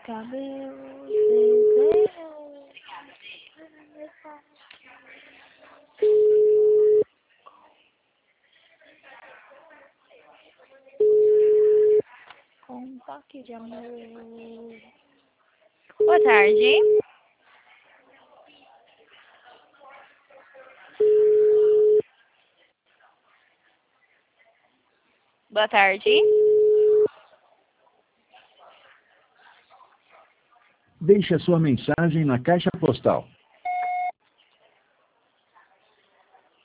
Cabelo cinzeiro. Com um toque de amor. Boa tarde. Boa tarde. Deixe a sua mensagem na caixa postal